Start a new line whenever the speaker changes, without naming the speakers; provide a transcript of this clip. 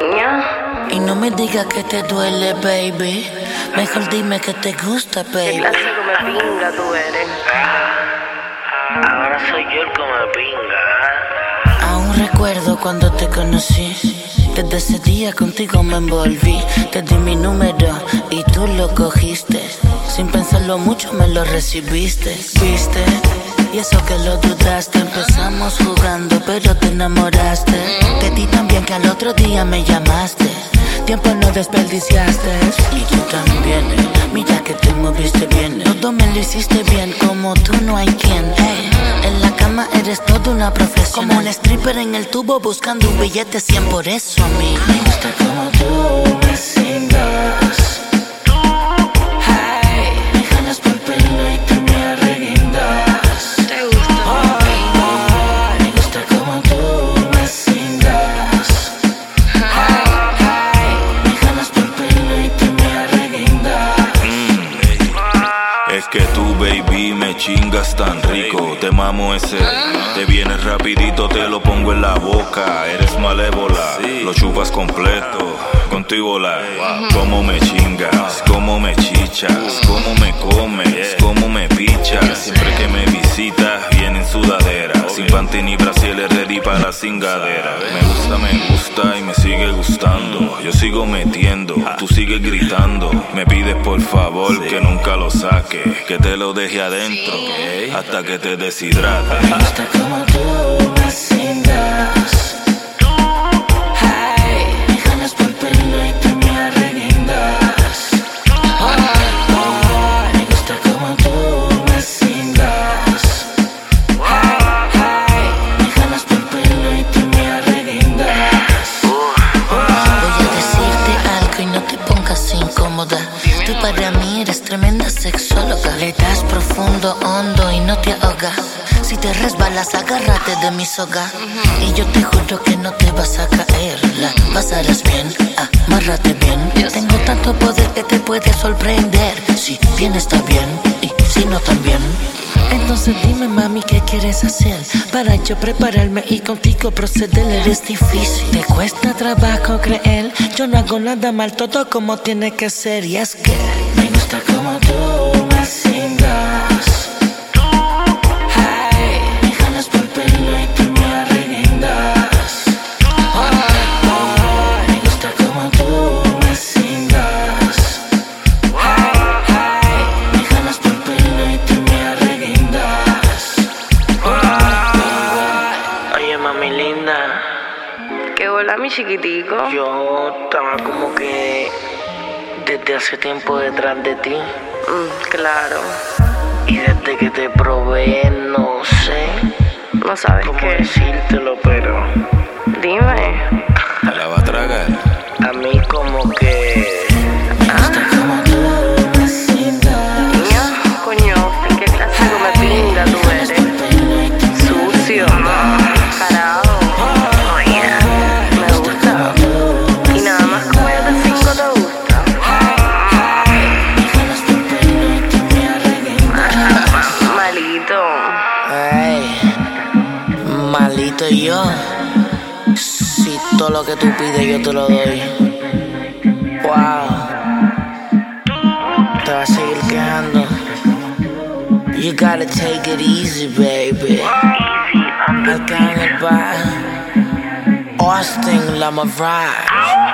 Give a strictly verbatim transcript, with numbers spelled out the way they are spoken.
ña.
Y no me digas que te duele, baby. Mejor dime que te gusta,
¿Qué
baby.
clase come pinga tú eres?
Ahora soy yo el come pinga.
Aún recuerdo cuando te conocí. Desde ese día contigo me envolví. Te di mi número y tú lo cogiste. Sin pensarlo mucho me lo recibiste. ¿Viste? Y eso que lo dudaste. Empezamos jugando pero te enamoraste. Te di tan bien que al otro día me llamaste. Tiempo no desperdiciaste. Y tú también, mira que te moviste bien. Todo me lo hiciste bien, como tú no hay quien. Hey, en la cama eres toda una profesional. Como un stripper en el tubo buscando un billete cien. Por eso a mí me gusta como tú me cingas. Hey, me jalas por el pelo y te me arreguindas.
¿Te gusta?
Oh, oh, me gusta como tú me cingas.
Es que tú, baby, me chingas tan rico. Te mamo ese, te vienes rapidito, te lo pongo en la boca. Eres malévola, lo chupas completo. Contigo la, cómo me chingas, cómo me chichas, cómo me comes, cómo me pichas. Siempre que me visitas, viene en sudadera, sin panty ni brasiles, ready para la cingadera. Me gusta, me gusta y me sigue gustando. Yo sigo metiendo, tú sigues gritando. Me pides por favor que nunca lo saque, que te lo deje adentro hasta que te deshidrate.
Me gusta como tú me cingas. Hey, me jalas por el pelo y te me arreguindas. Oh, oh, me gusta como tú me cingas. Hey, hey, me jalas por el pelo y te me arreguindas. Voy a decirte algo y no te pongas incómoda. Tú para mí eres tremenda sexóloga. Le das profundo, hondo y no te ahogas. Si te resbalas, agárrate de mi soga. Y yo te juro que no te vas a caer. La pasarás bien, amárrate bien. Tengo tanto poder que te puede sorprender. Si bien está bien, y si no también. Entonces dime, mami, ¿qué quieres hacer? Para yo prepararme y contigo proceder. Eres difícil, te cuesta trabajo creer. Yo no hago nada mal, todo como tiene que ser. Y es que me gusta como tú me cingas. Hey, me jalas por el pelo y te me arreguindas. Oh, oh, me gusta como tú me cingas. Hey, hey, me jalas por el pelo y te me arreguindas.
Oye, mami linda,
¿Qué hola, mi chiquitico?
yo estaba como que desde hace tiempo detrás de ti.
Mm, claro.
Y desde que te probé, no sé
No sabes
cómo
qué.
decírtelo, pero
Dime.
¿La va a tragar?
a mí como que
Me gusta como tú me cingas.
Ña, coño, ¿en qué clase come pinga tú eres? Sucio. Carajo. Oye, me gusta. Y nada más como yo te cinco te gusta. Malito.
Ay, malito yo. Si todo lo que tú pides yo te lo doy. Wow. Te vas a seguir quejando. You gotta take it easy, baby. Acá en el bar, Austin, la Mirage.